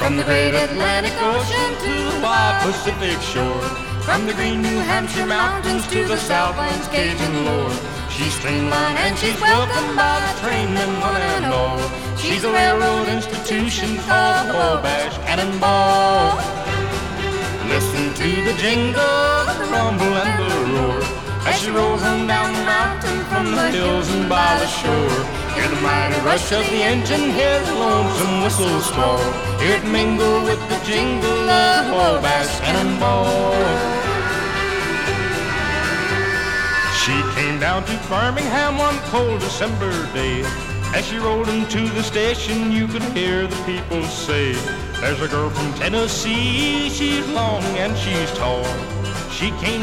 From the great Atlantic Ocean to the wide Pacific shore, from the green New Hampshire mountains to the Southland's Cajun lore, she's streamlined and she's welcomed by the trainmen one and all. She's a railroad institution called the Wabash Cannonball. Listen to the jingle, the rumble and the roar, as she rolls on down the mountain from the hills and by the shore. Hear the mighty rush of the engine, hear the lonesome whistle squall, hear it mingle with the jingle of the Wabash Cannonball. She came down to Birmingham one cold December day. As she rolled into the station, you could hear the people say, there's a girl from Tennessee, she's long and she's tall. She came